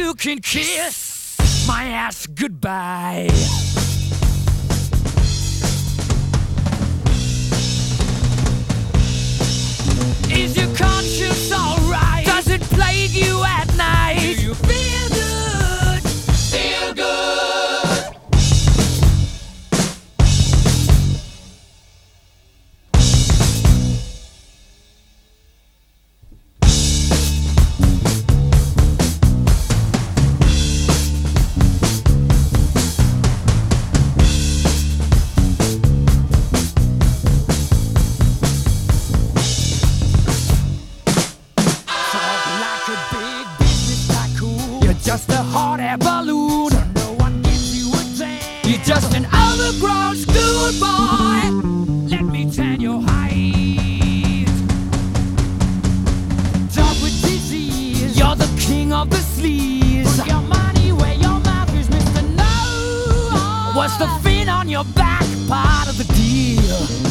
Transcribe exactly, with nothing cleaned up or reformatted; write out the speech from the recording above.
you can kiss my ass goodbye. Is your conscience alright? Does it plague you at night? Do you feel good? Feel good. Just a hot air balloon, so no one gives you a chance. You're just an overgrown schoolboy. Let me tan your hide. Dog with disease, you're the king of the sleaze. Put your money where your mouth is, Mister No. What's the fin on your back? Part of the deal.